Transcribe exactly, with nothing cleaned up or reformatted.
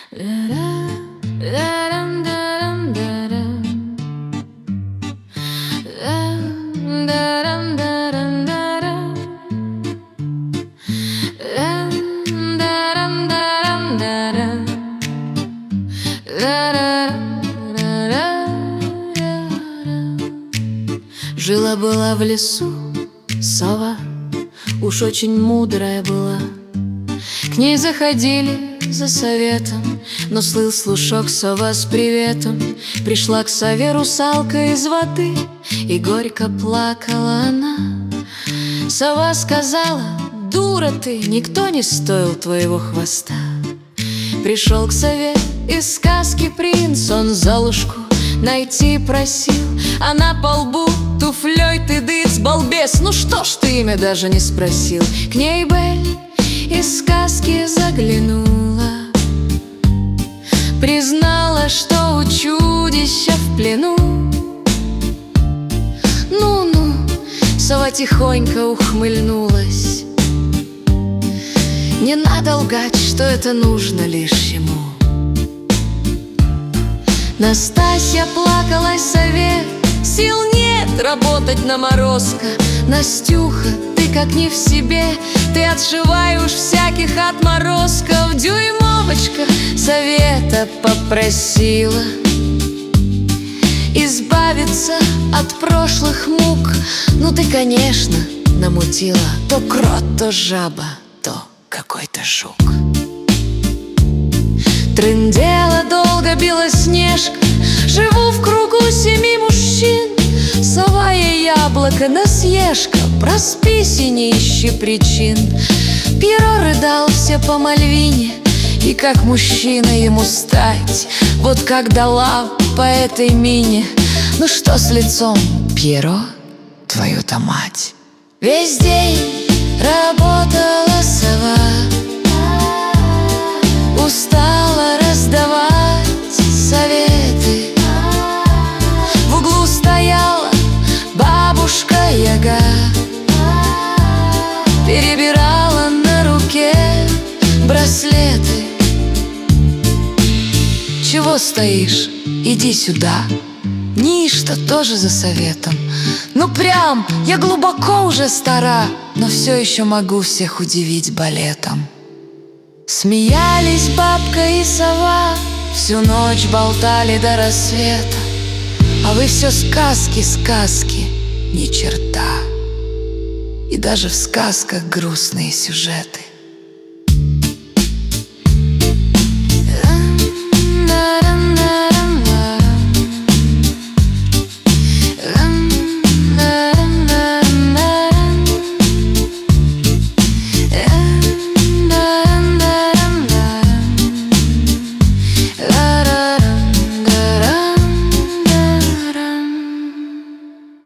Жила-была в лесу сова, уж очень мудрая была. К ней заходили за советом, но слыл слушок сова с приветом. Пришла к сове русалка из воды, и горько плакала она. Сова сказала: дура ты, никто не стоил твоего хвоста. Пришел к сове из сказки принц, он Золушку найти просил. Она по лбу туфлей: ты дыц, балбес, ну что ж ты имя даже не спросил? К ней Бель из сказки заглянула, признала, что у чудища в плену. Ну-ну, сова тихонько ухмыльнулась: не надо лгать, что это нужно лишь ему. Настасья плакалась сове: сил нет работать на морозко. Настюха, ты как не в себе, ты отшиваешь всяких отморозков. Дюймовочка совета попросила избавиться от прошлых мук. Ну ты, конечно, намутила то крот, то жаба, то какой-то жук. Трындела долго Белоснежка: живу в кругу семи мужчин. Сова ей яблоко: да съешь-ка, проспись и не ищи причин. Пьеро рыдал все по Мальвине, и как мужчина ему стать, вот как дала по этой мине. Ну что с лицом, Пьеро, твою-то мать? Весь день работала сова, устала раздавать советы. В углу стояла бабушка Яга, перебирала на руке браслеты. Чего стоишь? Иди сюда. Ниш-то тоже за советом. Ну прям, я глубоко уже стара, но все еще могу всех удивить балетом. Смеялись бабка и сова, всю ночь болтали до рассвета. А вы все сказки, сказки, ни черта. И даже в сказках грустные сюжеты.